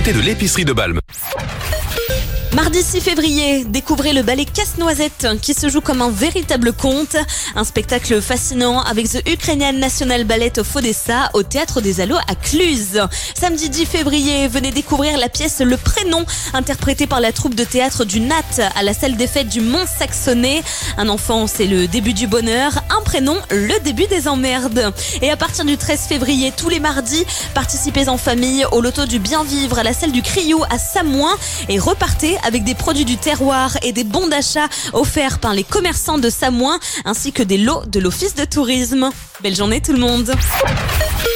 Côté de l'épicerie de Balme. Mardi 6 février, découvrez le ballet Casse-Noisette qui se joue comme un véritable conte. Un spectacle fascinant avec The Ukrainian National Ballet of Odessa au Théâtre des Allos à Cluse. Samedi 10 février, venez découvrir la pièce Le Prénom, interprétée par la troupe de théâtre du Nat à la salle des fêtes du Mont-Saxonnet. Un enfant, c'est le début du bonheur. Un prénom, le début des emmerdes. Et à partir du 13 février, tous les mardis, participez en famille au loto du bien vivre à la salle du Criou à Samoin et repartez avec des produits du terroir et des bons d'achat offerts par les commerçants de Samoin ainsi que des lots de l'Office de tourisme. Belle journée tout le monde.